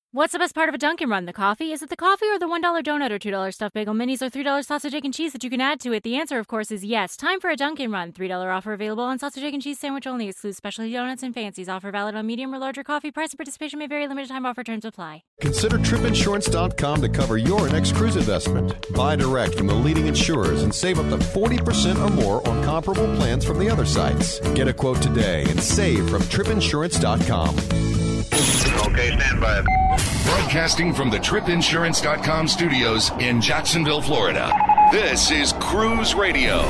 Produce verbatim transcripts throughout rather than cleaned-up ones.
What's the best part of a Dunkin' Run? The coffee? Is it the coffee or the one dollar donut or two dollar stuffed bagel minis or three dollar sausage, egg, and cheese that you can add to it? The answer, of course, is yes. Time for a Dunkin' Run. three dollar offer available on sausage, egg, and cheese sandwich only. Excludes specialty donuts and fancies. Offer valid on medium or larger coffee. Price and participation may vary. Limited time offer. Terms apply. Consider trip insurance dot com to cover your next cruise investment. Buy direct from the leading insurers and save up to forty percent or more on comparable plans from the other sites. Get a quote today and save from trip insurance dot com. Okay, stand by. Broadcasting from the trip insurance dot com studios in Jacksonville, Florida. This is Cruise Radio.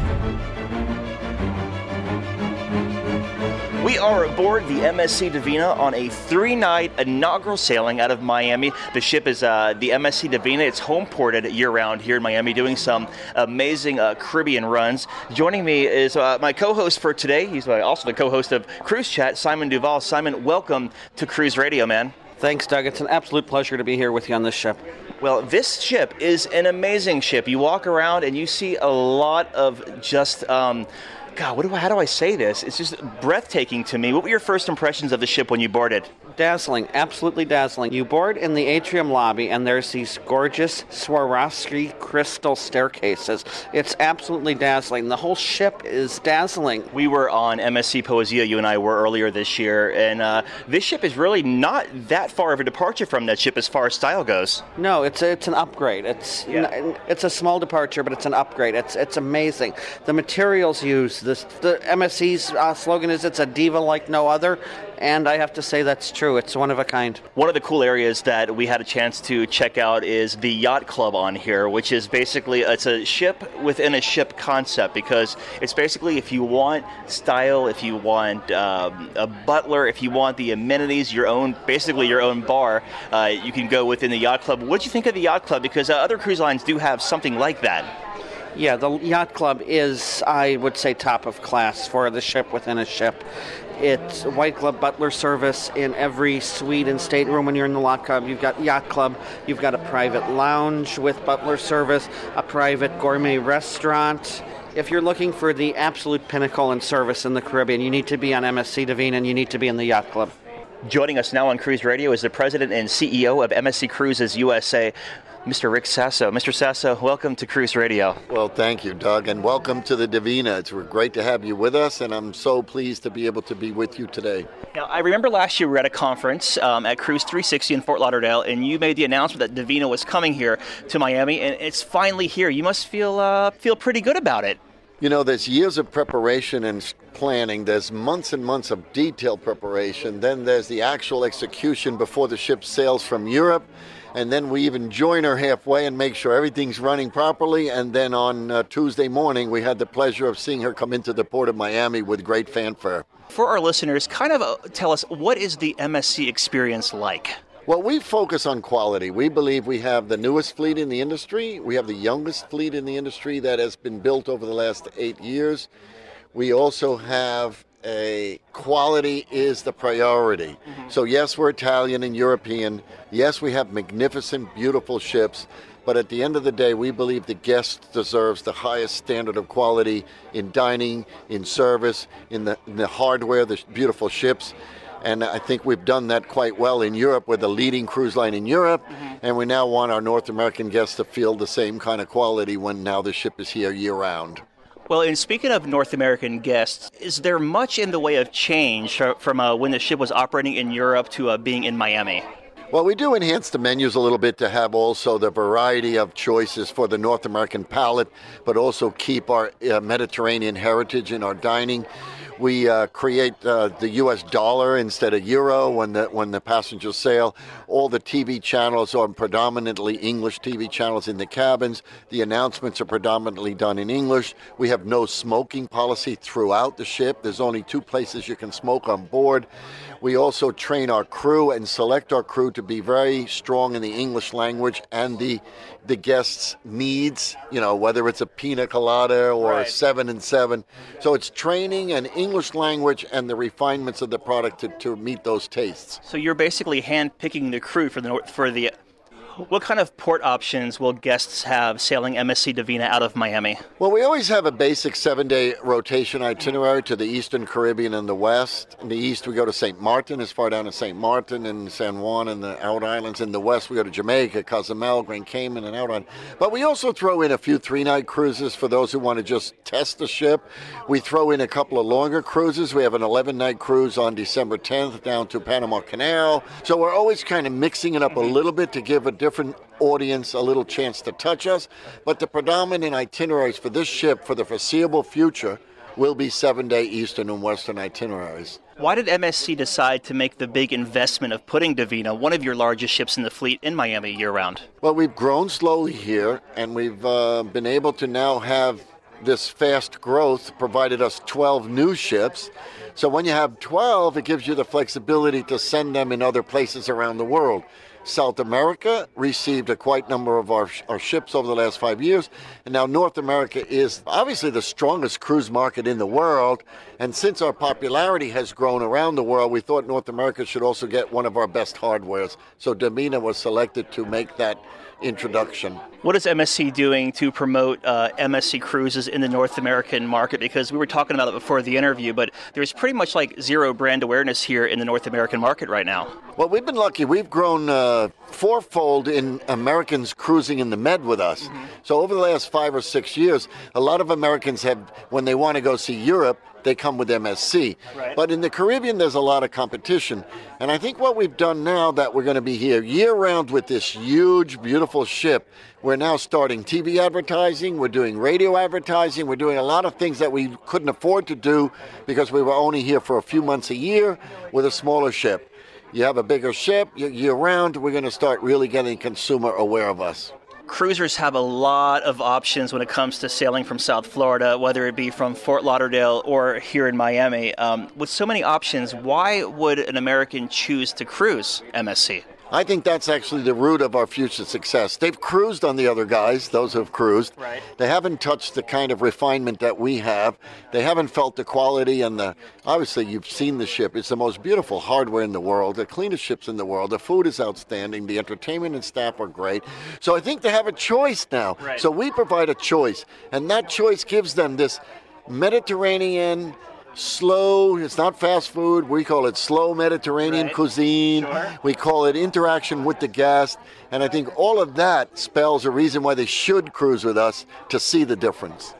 We are aboard the M S C Divina on a three-night inaugural sailing out of Miami. The ship is uh, the M S C Divina. It's home ported year-round here in Miami, doing some amazing uh, Caribbean runs. Joining me is uh, my co-host for today. He's uh, also the co-host of Cruise Chat, Simon Duval. Simon, welcome to Cruise Radio, man. Thanks, Doug. It's an absolute pleasure to be here with you on this ship. Well, this ship is an amazing ship. You walk around and you see a lot of just... Um, God, what do I, how do I say this? It's just breathtaking to me. What were your first impressions of the ship when you boarded? Dazzling, absolutely dazzling. You board in the atrium lobby, and there's these gorgeous Swarovski crystal staircases. It's absolutely dazzling. The whole ship is dazzling. We were on M S C Poesia, you and I were earlier this year, and uh, this ship is really not that far of a departure from that ship as far as style goes. No, it's a, it's an upgrade. It's yeah. it's a small departure, but it's an upgrade. It's it's amazing. The materials used. This, the M S C's uh, slogan is, it's a diva like no other, and I have to say that's true. It's one of a kind. One of the cool areas that we had a chance to check out is the Yacht Club on here, which is basically, it's a ship within a ship concept, because it's basically, if you want style, if you want um, a butler, if you want the amenities, your own, basically your own bar, uh, you can go within the Yacht Club. What do you think of the Yacht Club? Because uh, other cruise lines do have something like that. Yeah, the Yacht Club is, I would say, top of class for the ship within a ship. It's white glove butler service in every suite and stateroom. When you're in the Yacht Club, you've got Yacht Club, you've got a private lounge with butler service, a private gourmet restaurant. If you're looking for the absolute pinnacle in service in the Caribbean, you need to be on M S C Divina, and you need to be in the Yacht Club. Joining us now on Cruise Radio is the president and C E O of M S C Cruises U S A, Mister Rick Sasso. Mister Sasso, welcome to Cruise Radio. Well, thank you, Doug, and welcome to the Divina. It's great to have you with us, and I'm so pleased to be able to be with you today. Now, I remember last year we were at a conference um, at Cruise three sixty in Fort Lauderdale, and you made the announcement that Divina was coming here to Miami, and it's finally here. You must feel uh, feel pretty good about it. You know, there's years of preparation and planning. There's months and months of detailed preparation. Then there's the actual execution before the ship sails from Europe. And then we even join her halfway and make sure everything's running properly. And then on uh, Tuesday morning, we had the pleasure of seeing her come into the port of Miami with great fanfare. For our listeners, kind of uh, tell us, what is the M S C experience like? Well, we focus on quality. We believe we have the newest fleet in the industry. We have the youngest fleet in the industry that has been built over the last eight years. We also have a quality is the priority. Mm-hmm. So yes, we're Italian and European. Yes, we have magnificent, beautiful ships. But at the end of the day, we believe the guest deserves the highest standard of quality in dining, in service, in the, in the hardware, the beautiful ships. And I think we've done that quite well in Europe. We're the leading cruise line in Europe, mm-hmm. and we now want our North American guests to feel the same kind of quality when now the ship is here year-round. Well, and speaking of North American guests, is there much in the way of change from uh, when the ship was operating in Europe to uh, being in Miami? Well, we do enhance the menus a little bit to have also the variety of choices for the North American palate, but also keep our uh, Mediterranean heritage in our dining. We uh, create uh, the U S dollar instead of euro when the when the passengers sail. All the T V channels are predominantly English T V channels in the cabins. The announcements are predominantly done in English. We have no smoking policy throughout the ship. There's only two places you can smoke on board. We also train our crew and select our crew to be very strong in the English language and the the guests' needs, you know, whether it's a pina colada or right. a seven and seven. So it's training and English language and the refinements of the product to, to meet those tastes. So you're basically hand-picking the crew for the for the What kind of port options will guests have sailing M S C Divina out of Miami? Well, we always have a basic seven-day rotation itinerary to the Eastern Caribbean and the West. In the East, we go to Saint Martin, as far down as Saint Martin and San Juan and the Out Islands. In the West, we go to Jamaica, Cozumel, Grand Cayman, and Out Island. But we also throw in a few three-night cruises for those who want to just test the ship. We throw in a couple of longer cruises. We have an eleven-night cruise on December tenth down to Panama Canal. So we're always kind of mixing it up a little bit to give a different audience a little chance to touch us. But the predominant itineraries for this ship for the foreseeable future will be seven-day Eastern and Western itineraries. Why did M S C decide to make the big investment of putting Divina, one of your largest ships in the fleet, in Miami year-round? Well, we've grown slowly here, and we've uh, been able to now have this fast growth provided us twelve new ships. So when you have twelve, it gives you the flexibility to send them in other places around the world. South America received a quite number of our, our ships over the last five years, and now North America is obviously the strongest cruise market in the world, and since our popularity has grown around the world, we thought North America should also get one of our best hardwares. So Divina was selected to make that introduction. What is M S C doing to promote uh, M S C cruises in the North American market? Because we were talking about it before the interview, but there's pretty much like zero brand awareness here in the North American market right now. Well, we've been lucky. We've grown uh, fourfold in Americans cruising in the Med with us. Mm-hmm. So over the last five or six years, a lot of Americans have, when they want to go see Europe, they come with M S C. Right. But in the Caribbean, there's a lot of competition. And I think what we've done now that we're going to be here year-round with this huge, beautiful ship, we're now starting T V advertising, we're doing radio advertising, we're doing a lot of things that we couldn't afford to do because we were only here for a few months a year with a smaller ship. You have a bigger ship, year-round, we're going to start really getting consumer aware of us. Cruisers have a lot of options when it comes to sailing from South Florida, whether it be from Fort Lauderdale or here in Miami. Um, with so many options, why would an American choose to cruise M S C? I think that's actually the root of our future success. They've cruised on the other guys, those who have cruised. Right. They haven't touched the kind of refinement that we have. They haven't felt the quality and the, obviously you've seen the ship. It's the most beautiful hardware in the world, the cleanest ships in the world. The food is outstanding. The entertainment and staff are great. So I think they have a choice now. Right. So we provide a choice. And that choice gives them this Mediterranean, slow, it's not fast food, we call it slow Mediterranean right. cuisine. Sure. We call it interaction with the guest. And I think all of that spells a reason why they should cruise with us to see the difference.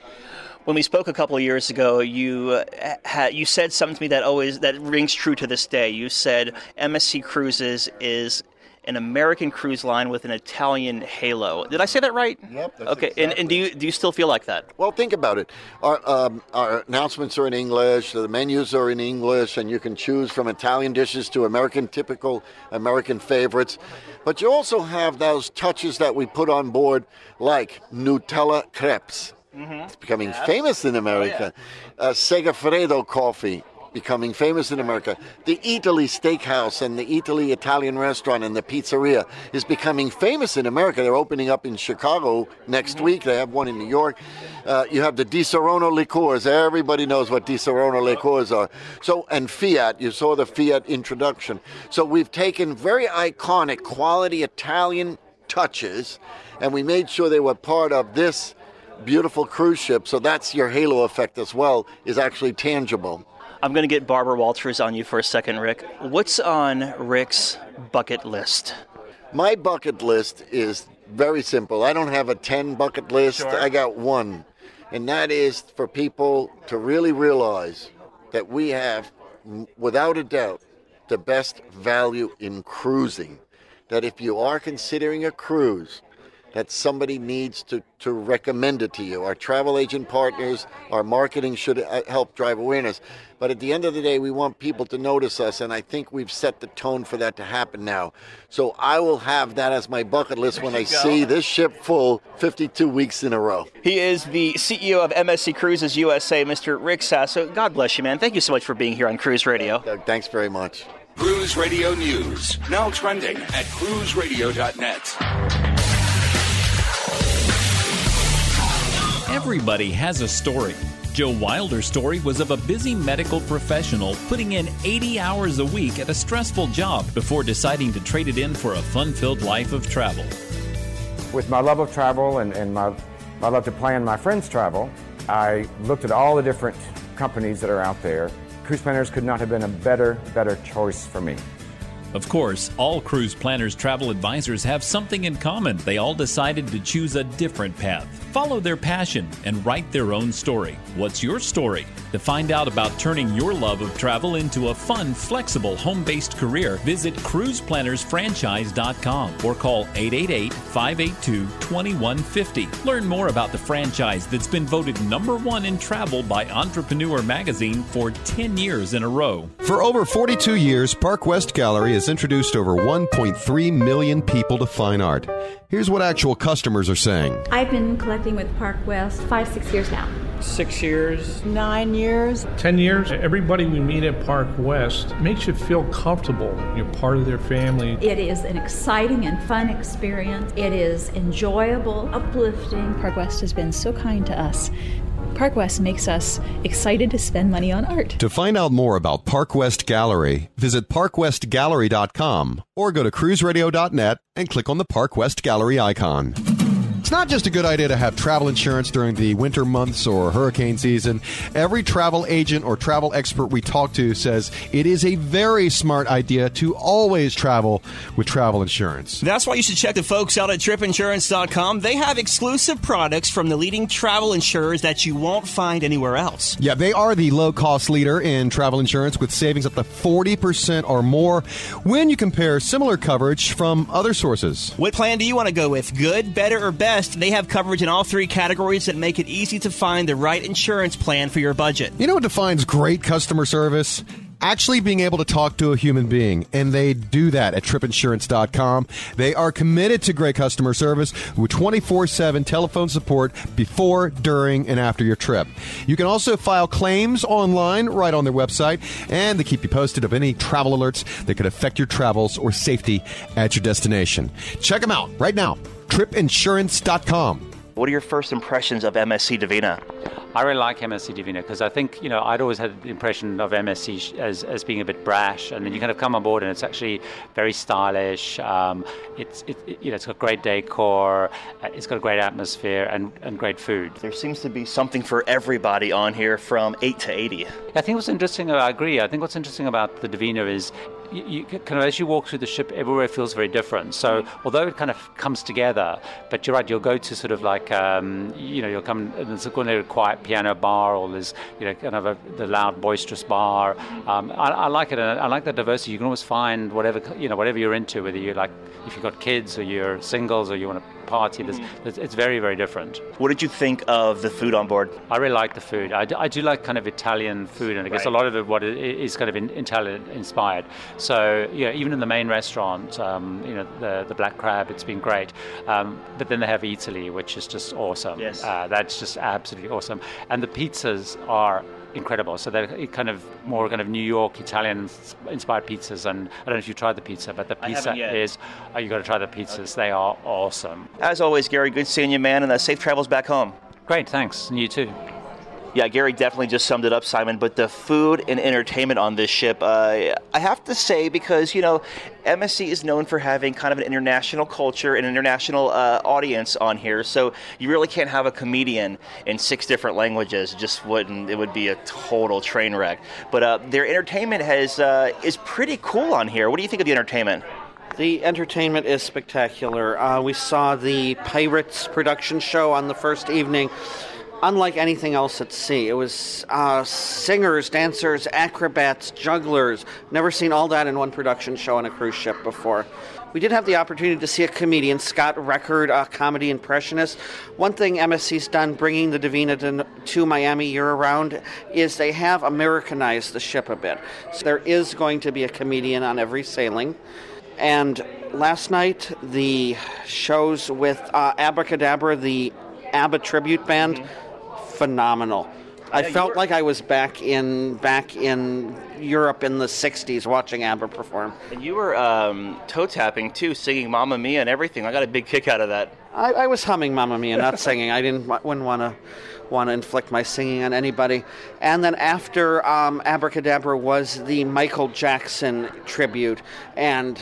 When we spoke a couple of years ago, you uh, had, you said something to me that always that rings true to this day. You said M S C Cruises is an American cruise line with an Italian halo. Did I say that right? Yep. That's okay. Exactly. And, and do you do you still feel like that? Well, think about it. Our um, our announcements are in English. The menus are in English, and you can choose from Italian dishes to American typical American favorites. But you also have those touches that we put on board, like Nutella crepes. Mm-hmm. It's becoming yes. famous in America. Oh, yeah. uh, Segafredo coffee. Becoming famous in America. The Italy Steakhouse and the Italy Italian restaurant and the pizzeria is becoming famous in America. They're opening up in Chicago next mm-hmm. week. They have one in New York. Uh, you have the Di Serono liqueurs. Everybody knows what Di Serono liqueurs are. So, and Fiat. You saw the Fiat introduction. So we've taken very iconic, quality Italian touches, and we made sure they were part of this beautiful cruise ship. So that's your halo effect as well, is actually tangible. I'm going to get Barbara Walters on you for a second, Rick. What's on Rick's bucket list? My bucket list is very simple. I don't have a ten bucket list. Sure. I got one. And that is for people to really realize that we have, without a doubt, the best value in cruising. That if you are considering a cruise, that somebody needs to, to recommend it to you. Our travel agent partners, our marketing should help drive awareness. But at the end of the day, we want people to notice us, and I think we've set the tone for that to happen now. So I will have that as my bucket list when I go. see this ship full fifty-two weeks in a row. He is the C E O of M S C Cruises U S A, Mister Rick Sasso. God bless you, man. Thank you so much for being here on Cruise Radio. Doug, thanks very much. Cruise Radio News, now trending at cruise radio dot net. Everybody has a story. Joe Wilder's story was of a busy medical professional putting in eighty hours a week at a stressful job before deciding to trade it in for a fun-filled life of travel. With my love of travel and, and my, my love to plan my friends' travel, I looked at all the different companies that are out there. Cruise Planners could not have been a better, better choice for me. Of course, all Cruise Planners travel advisors have something in common. They all decided to choose a different path, follow their passion, and write their own story. What's your story? To find out about turning your love of travel into a fun, flexible, home-based career, visit cruise planners franchise dot com or call eight eight eight, five eight two, two one five zero. Learn more about the franchise that's been voted number one in travel by Entrepreneur Magazine for ten years in a row. For over forty-two years, Park West Gallery has introduced over one point three million people to fine art. Here's what actual customers are saying. I've been collecting with Park West five, six years now. Six years. Nine years. Ten years. Everybody we meet at Park West makes you feel comfortable. You're part of their family. It is an exciting and fun experience. It is enjoyable, uplifting. Park West has been so kind to us. Park West makes us excited to spend money on art. To find out more about Park West Gallery, visit park west gallery dot com or go to cruise radio dot net and click on the Park West Gallery icon. It's not just a good idea to have travel insurance during the winter months or hurricane season. Every travel agent or travel expert we talk to says it is a very smart idea to always travel with travel insurance. That's why you should check the folks out at trip insurance dot com. They have exclusive products from the leading travel insurers that you won't find anywhere else. Yeah, they are the low-cost leader in travel insurance with savings up to forty percent or more when you compare similar coverage from other sources. What plan do you want to go with? Good, better, or best? They have coverage in all three categories that make it easy to find the right insurance plan for your budget. You know what defines great customer service? Actually being able to talk to a human being, and they do that at trip insurance dot com. They are committed to great customer service with twenty-four seven telephone support before, during, and after your trip. You can also file claims online right on their website, and they keep you posted of any travel alerts that could affect your travels or safety at your destination. Check them out right now, trip insurance dot com. What are your first impressions of M S C Divina? I really like M S C Divina because I think, you know, I'd always had the impression of M S C as, as being a bit brash, and then you kind of come on board and it's actually very stylish. Um, it's it, it, you know, it's got great decor, it's got a great atmosphere and, and great food. There seems to be something for everybody on here from eight to eighty. I think what's interesting, I agree, I think what's interesting about the Divina is You, you kind of, as you walk through the ship, everywhere feels very different. So although it kind of comes together, but you're right, you'll go to sort of like, um, you know, you'll come, and there's a quiet piano bar, or there's, you know, kind of a, the loud, boisterous bar. Um, I, I like it. I like the diversity. You can always find whatever, you know, whatever you're into, whether you're like, if you've got kids or you're singles or you want to party, there's, there's, it's very, very different. What did you think of the food on board? I really like the food. I do, I do like kind of Italian food, and I guess right. a lot of it what it is kind of in, Italian inspired. So, you know, even in the main restaurant, um, you know, the the black crab, it's been great. Um, but then they have Italy, which is just awesome. Yes. Uh, that's just absolutely awesome. And the pizzas are incredible. So they're kind of more kind of New York Italian-inspired pizzas. And I don't know if you tried the pizza, but the pizza is, oh, you got to try the pizzas. Okay. They are awesome. As always, Gary, good seeing you, man, and uh, safe travels back home. Great, thanks. And you too. Yeah, Gary definitely just summed it up, Simon, but the food and entertainment on this ship, uh, I have to say, because, you know, M S C is known for having kind of an international culture and an international uh, audience on here, so you really can't have a comedian in six different languages. It just wouldn't, it would be a total train wreck. But uh, their entertainment has uh, is pretty cool on here. What do you think of the entertainment? The entertainment is spectacular. Uh, we saw the Pirates production show on the first evening. Unlike anything else at sea, it was uh, singers, dancers, acrobats, jugglers. Never seen all that in one production show on a cruise ship before. We did have the opportunity to see a comedian, Scott Record, a comedy impressionist. One thing M S C's done bringing the Divina to, to Miami year-round is they have Americanized the ship a bit. So there is going to be a comedian on every sailing. And last night, the shows with uh, Abracadabra, the ABBA tribute band, mm-hmm. phenomenal. Yeah, I felt were... like I was back in back in Europe in the sixties watching ABBA perform. And you were um, toe-tapping, too, singing Mamma Mia and everything. I got a big kick out of that. I, I was humming Mamma Mia, not singing. I didn't wouldn't want to want to inflict my singing on anybody. And then after um, Abracadabra was the Michael Jackson tribute, and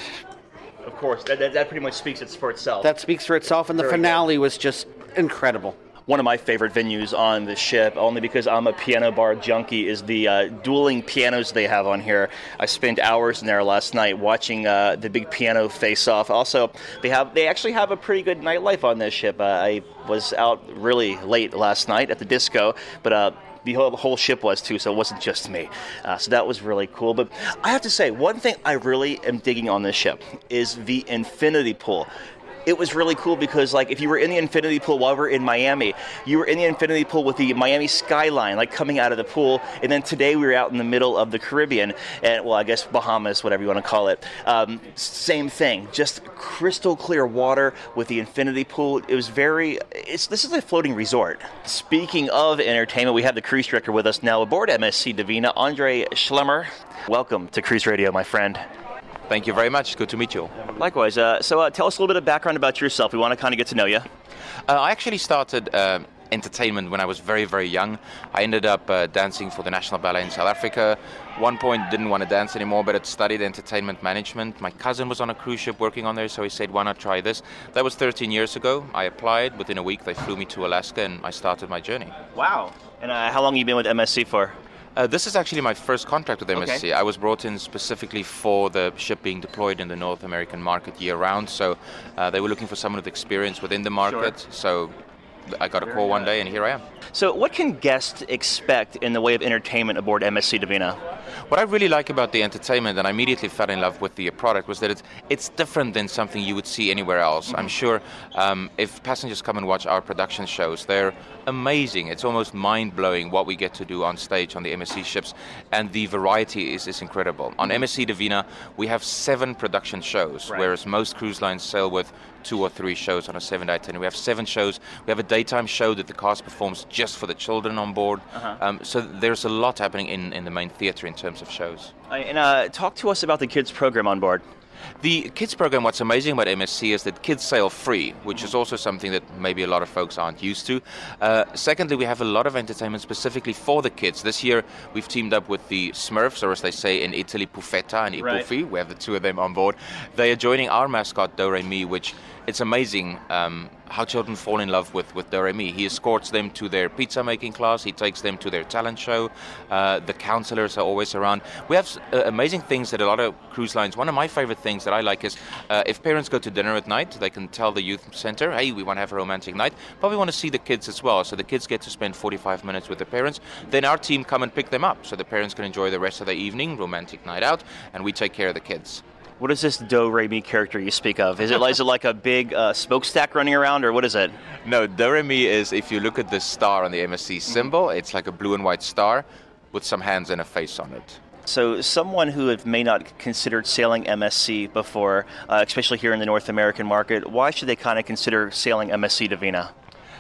of course, that, that, that pretty much speaks for itself. That speaks for itself, and the Very finale good. was just incredible. One of my favorite venues on the ship, only because I'm a piano bar junkie, is the uh, dueling pianos they have on here. I spent hours in there last night watching uh, the big piano face-off. Also, they have they actually have a pretty good nightlife on this ship. Uh, I was out really late last night at the disco, but uh, the whole, whole ship was too, so it wasn't just me. Uh, so that was really cool. But I have to say, one thing I really am digging on this ship is the infinity pool. It was really cool because, like, if you were in the infinity pool while we were in Miami, you were in the infinity pool with the Miami skyline, like, coming out of the pool. And then today we were out in the middle of the Caribbean, and, well, I guess Bahamas, whatever you want to call it. Um, same thing, just crystal clear water with the infinity pool. It was very, it's this is a floating resort. Speaking of entertainment, we have the cruise director with us now aboard M S C Divina, Andre Schlemmer. Welcome to Cruise Radio, my friend. Thank you very much. Good to meet you. Likewise. Uh, so uh, tell us a little bit of background about yourself. We want to kind of get to know you. Uh, I actually started uh, entertainment when I was very, very young. I ended up uh, dancing for the National Ballet in South Africa. One point, didn't want to dance anymore, but had studied entertainment management. My cousin was on a cruise ship working on there, so he said, why not try this? That was thirteen years ago. I applied. Within a week, they flew me to Alaska, and I started my journey. Wow. And uh, how long have you been with M S C for? Uh, this is actually my first contract with M S C. Okay. I was brought in specifically for the ship being deployed in the North American market year-round, so uh, they were looking for someone with experience within the market, sure. So I got a call one day and here I am. So what can guests expect in the way of entertainment aboard M S C Divina? What I really like about the entertainment, and I immediately fell in love with the product, was that it's, it's different than something you would see anywhere else. Mm-hmm. I'm sure um, if passengers come and watch our production shows, they're amazing. It's almost mind-blowing what we get to do on stage on the M S C ships, and the variety is, is incredible. On M S C Divina, we have seven production shows, right. Whereas most cruise lines sail with two or three shows on a seven-day itinerary. We have seven shows. We have a daytime show that the cast performs just for the children on board. Uh-huh. Um, so there's a lot happening in, in the main theater in terms of shows. Uh, and uh, talk to us about the kids program on board. The kids program, what's amazing about M S C is that kids sail free, which is also something that maybe a lot of folks aren't used to. Uh, secondly, we have a lot of entertainment specifically for the kids. This year, we've teamed up with the Smurfs, or as they say in Italy, Puffetta and I Right. Puffi. We have the two of them on board. They are joining our mascot, Do-Re-Mi, which it's amazing um, how children fall in love with, with Do-Re-Mi. He escorts them to their pizza making class. He takes them to their talent show. Uh, the counselors are always around. We have uh, amazing things that a lot of cruise lines, one of my favorite things that I like is uh, if parents go to dinner at night, they can tell the youth center, hey, we want to have a romantic night, but we want to see the kids as well. So the kids get to spend forty-five minutes with their parents. Then our team come and pick them up so the parents can enjoy the rest of the evening, romantic night out, and we take care of the kids. What is this Do-Re-Mi character you speak of? Is it, is it like a big uh, smokestack running around, or what is it? No, Do-Re-Mi is, if you look at the star on the M S C symbol, mm-hmm. It's like a blue and white star with some hands and a face on it. So someone who may not considered sailing M S C before, uh, especially here in the North American market, why should they kind of consider sailing M S C Divina?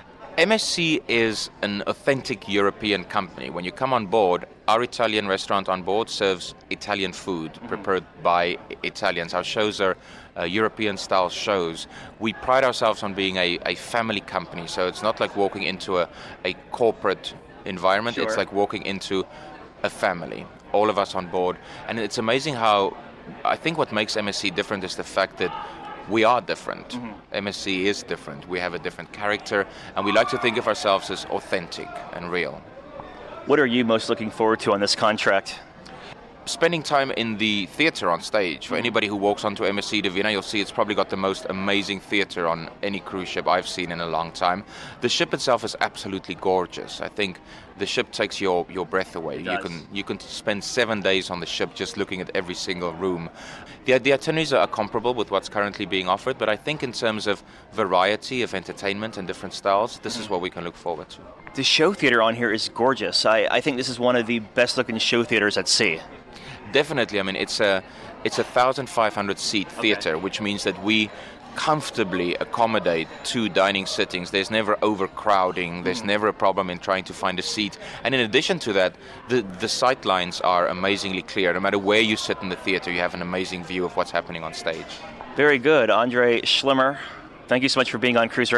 M S C is an authentic European company. When you come on board, our Italian restaurant on board serves Italian food mm-hmm. prepared by Italians. Our shows are uh, European-style shows. We pride ourselves on being a, a family company, so it's not like walking into a, a corporate environment. Sure. It's like walking into a family, all of us on board. And it's amazing how, I think what makes M S C different is the fact that we are different. Mm-hmm. M S C is different. We have a different character, and we like to think of ourselves as authentic and real. What are you most looking forward to on this contract? Spending time in the theater on stage. For anybody who walks onto M S C Divina, you'll see it's probably got the most amazing theater on any cruise ship I've seen in a long time. The ship itself is absolutely gorgeous. I think the ship takes your, your breath away. You can you can spend seven days on the ship just looking at every single room. The, the itineraries are comparable with what's currently being offered, but I think in terms of variety of entertainment and different styles, this is what we can look forward to. The show theater on here is gorgeous. I, I think this is one of the best looking show theaters at sea. Definitely. I mean, it's a it's a one thousand five hundred seat theater, okay. Which means that we comfortably accommodate two dining sittings. There's never overcrowding. There's mm. never a problem in trying to find a seat. And in addition to that, the, the sight lines are amazingly clear. No matter where you sit in the theater, you have an amazing view of what's happening on stage. Very good. Andre Schlemmer, thank you so much for being on Cruise Radio.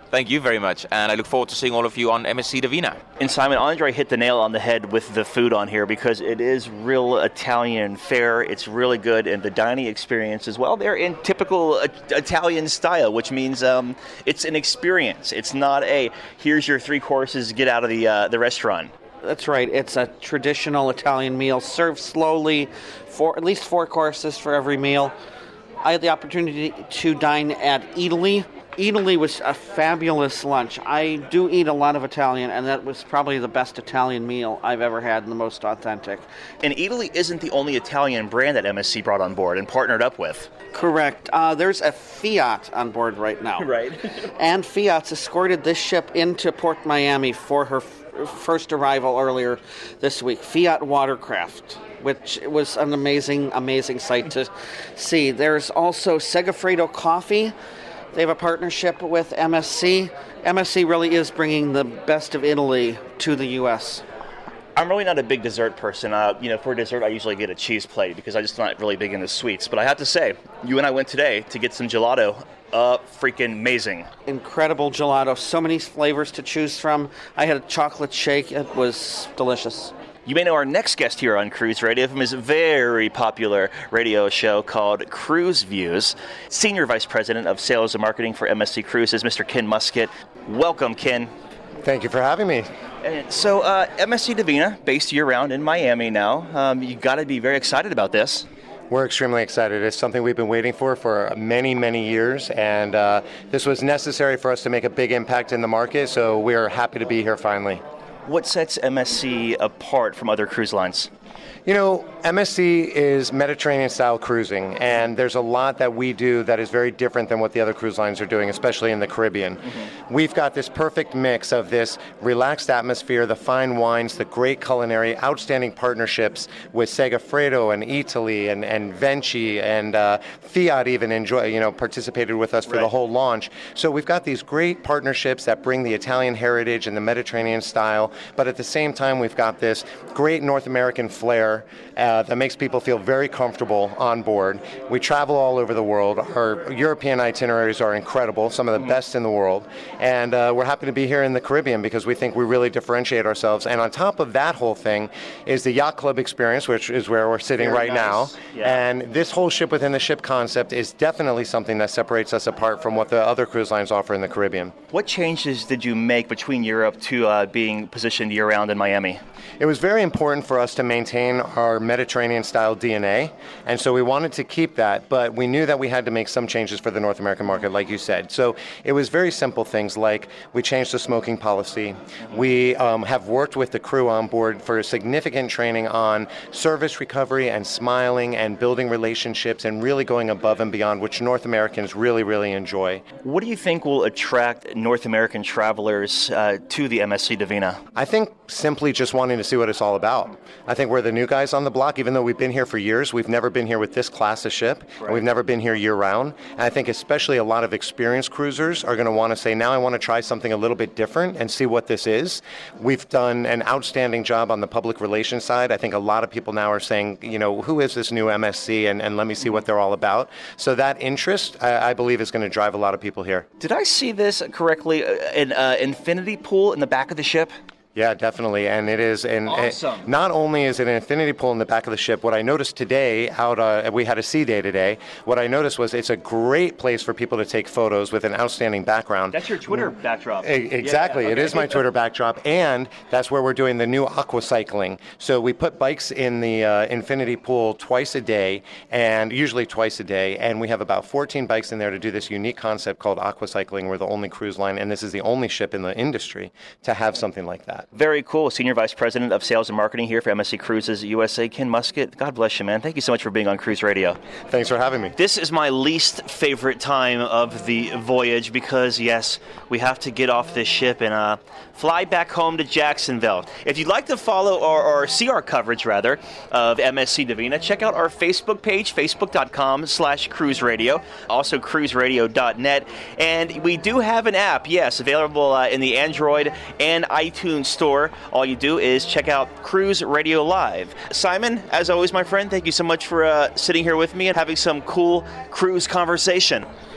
Thank you very much, and I look forward to seeing all of you on M S C Divina. And Simon, Andre hit the nail on the head with the food on here because it is real Italian fare. It's really good, and the dining experience as well. They're in typical uh, Italian style, which means um, it's an experience. It's not a, here's your three courses, get out of the uh, the restaurant. That's right. It's a traditional Italian meal, served slowly, for at least four courses for every meal. I had the opportunity to dine at Italy. Italy was a fabulous lunch. I do eat a lot of Italian, and that was probably the best Italian meal I've ever had and the most authentic. And Italy isn't the only Italian brand that M S C brought on board and partnered up with. Correct. Uh, there's a Fiat on board right now. Right. And Fiat's escorted this ship into Port Miami for her f- first arrival earlier this week. Fiat Watercraft, which was an amazing, amazing sight to see. There's also Segafredo Coffee. They have a partnership with M S C. M S C really is bringing the best of Italy to the U S. I'm really not a big dessert person. Uh, you know, for dessert, I usually get a cheese plate because I'm just not really big into sweets. But I have to say, you and I went today to get some gelato. Uh, freaking amazing. Incredible gelato. So many flavors to choose from. I had a chocolate shake. It was delicious. You may know our next guest here on Cruise Radio from his very popular radio show called Cruise Views. Senior Vice President of Sales and Marketing for M S C Cruises, Mister Ken Muscat. Welcome, Ken. Thank you for having me. And so, uh, M S C Divina, based year-round in Miami now. Um, you got to be very excited about this. We're extremely excited. It's something we've been waiting for for many, many years, and uh, this was necessary for us to make a big impact in the market, so we're happy to be here finally. What sets M S C apart from other cruise lines? You know, M S C is Mediterranean-style cruising, and there's a lot that we do that is very different than what the other cruise lines are doing, especially in the Caribbean. Mm-hmm. We've got this perfect mix of this relaxed atmosphere, the fine wines, the great culinary, outstanding partnerships with Segafredo and Italy and, and Venci and uh, Fiat even enjoy, you know, participated with us for right. the whole launch. So we've got these great partnerships that bring the Italian heritage and the Mediterranean style, but at the same time we've got this great North American flair uh, that makes people feel very comfortable on board. We travel all over the world. Our European itineraries are incredible, some of the best in the world, and uh, we're happy to be here in the Caribbean because we think we really differentiate ourselves. And on top of that whole thing is the Yacht Club experience, which is where we're sitting very right nice. now. Yeah. And this whole ship within the ship concept is definitely something that separates us apart from what the other cruise lines offer in the Caribbean. What changes did you make between Europe to uh, being positioned year-round in Miami? It was very important for us to maintain our Mediterranean-style D N A, and so we wanted to keep that, but we knew that we had to make some changes for the North American market, like you said. So it was very simple things like we changed the smoking policy. We um, have worked with the crew on board for significant training on service recovery and smiling and building relationships and really going above and beyond, which North Americans really, really enjoy. What do you think will attract North American travelers uh, to the M S C Divina? I think simply just wanting to see what it's all about. I think we're the new guys on the block. Even though we've been here for years, we've never been here with this class of ship. Right. And we've never been here year-round. And I think especially a lot of experienced cruisers are going to want to say, now I want to try something a little bit different and see what this is. We've done an outstanding job on the public relations side. I think a lot of people now are saying, you know, who is this new M S C, and, and let me see what they're all about. So that interest, I, I believe, is going to drive a lot of people here. Did I see this correctly? An uh, infinity pool in the back of the ship? Yeah, definitely, and it is. And awesome. It, not only is it an infinity pool in the back of the ship, what I noticed today, out uh, we had a sea day today, what I noticed was it's a great place for people to take photos with an outstanding background. That's your Twitter backdrop. E- exactly, yeah, okay. It is my Twitter backdrop, and that's where we're doing the new aqua cycling. So we put bikes in the uh, infinity pool twice a day, and usually twice a day, and we have about fourteen bikes in there to do this unique concept called aqua cycling. We're the only cruise line, and this is the only ship in the industry to have something like that. Very cool. Senior Vice President of Sales and Marketing here for M S C Cruises U S A, Ken Muscat. God bless you, man. Thank you so much for being on Cruise Radio. Thanks for having me. This is my least favorite time of the voyage because, yes, we have to get off this ship and uh, fly back home to Jacksonville. If you'd like to follow or, or see our coverage, rather, of M S C Divina, check out our Facebook page, facebook.com slash cruise radio, also cruise radio dot net. And we do have an app, yes, available uh, in the Android and iTunes store. All you do is check out Cruise Radio Live. Simon, as always, my friend, thank you so much for uh, sitting here with me and having some cool cruise conversation.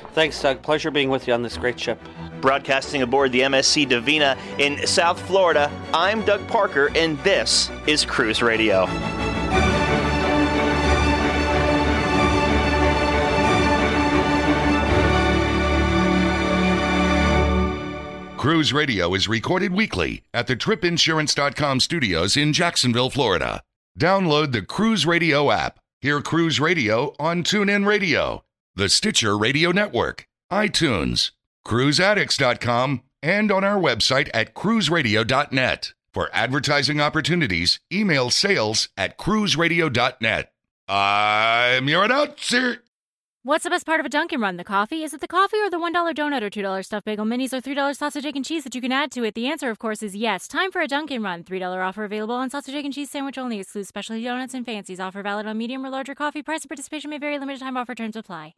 Thanks, Doug. Pleasure being with you on this great ship. Broadcasting aboard the M S C Divina in South Florida, I'm Doug Parker, and this is Cruise Radio. Cruise Radio is recorded weekly at the trip insurance dot com studios in Jacksonville, Florida. Download the Cruise Radio app. Hear Cruise Radio on TuneIn Radio, the Stitcher Radio Network, iTunes, cruise addicts dot com, and on our website at cruise radio dot net. For advertising opportunities, email sales at cruise radio dot net. I'm your announcer. What's the best part of a Dunkin' Run? The coffee? Is it the coffee or the one dollar donut or two dollar stuffed bagel minis or three dollar sausage, egg, and cheese that you can add to it? The answer, of course, is yes. Time for a Dunkin' Run. three dollar offer available on sausage, egg, and cheese sandwich only. Excludes specialty donuts and fancies. Offer valid on medium or larger coffee. Price and participation may vary. Limited time offer. Terms apply.